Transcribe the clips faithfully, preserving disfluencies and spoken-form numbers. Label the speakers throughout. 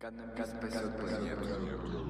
Speaker 1: Каннабис спасет планету.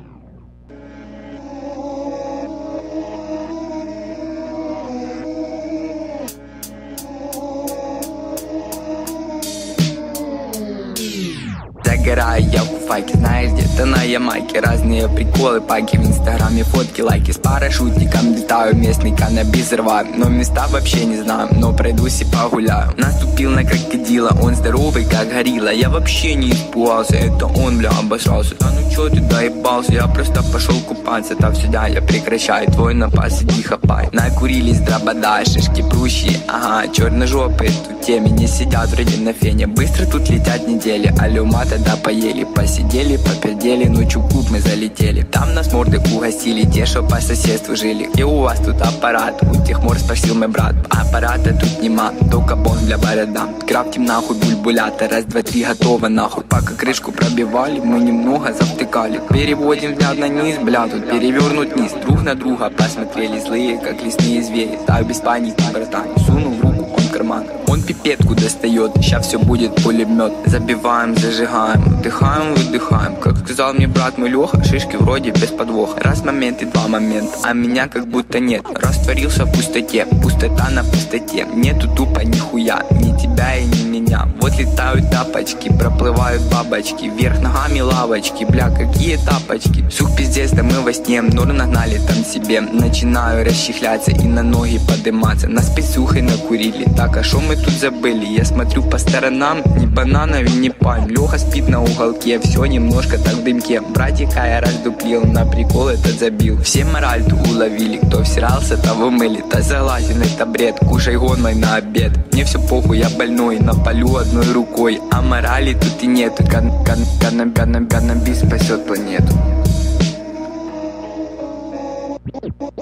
Speaker 1: Загораю я в куфайке, знаешь, где-то на Ямайке. Разные приколы, паки в инстаграме, фотки, лайки. С парашютиком летаю, местный каннабис рваю. Но места вообще не знаю, но пройдусь и погуляю. Наступил на крокодила, он здоровый как горилла. Я вообще не испугался, это он, бля, обосрался. Да ну чё ты доебался, я просто пошел купаться. Там сюда я прекращаю, твой напас иди хапай. Накурились дробода, шишки прущие, ага. Черножопые тут теме не сидят вроде на фене. Быстро тут летят недели, алюма тогда поели. Посидели, попердели, ночью в клуб мы залетели. Там нас морды угостили, те, что по соседству жили. И у вас тут аппарат, у тех мор спросил мой брат. Аппарата тут нема, только бон для борода. Крафтим нахуй бульбулята, раз, два, три, готово нахуй. Пока крышку пробивали, мы немного завтыкали. Переводим взгляд на низ, бля, тут перевернут низ. Друг на друга посмотрели злые, как лесные звери. Так без паники, братан, сунул руку он в карман. Он пипетку достает, ща все будет пулемет. Забиваем, зажигаем, вдыхаем, выдыхаем. Как сказал мне брат мой Леха, шишки вроде без подвоха. Раз момент и два момента, а меня как будто нет. Растворился в пустоте, пустота на пустоте. Нету тупо нихуя, ни тебя и ни меня. Вот летают тапочки, проплывают бабочки. Вверх ногами лавочки, бля, какие тапочки. Сух пиздец, да мы во сне, нор нагнали там себе. Начинаю расчехляться и на ноги подниматься. Нас писюхой накурили, так а шо мы тут забыли? Я смотрю по сторонам, ни бананов и ни пальм. Леха спит на уголке, все немножко так в дымке. Братика я раздуплил, на прикол этот забил. Все мораль ту уловили, кто всирался, того мыли. Да залазен, это бред, кушай гон мой на обед. Мне все похуй, я больной, на полю одной рукой. А морали тут и нету, кан кан кан кан каннабис спасет планету.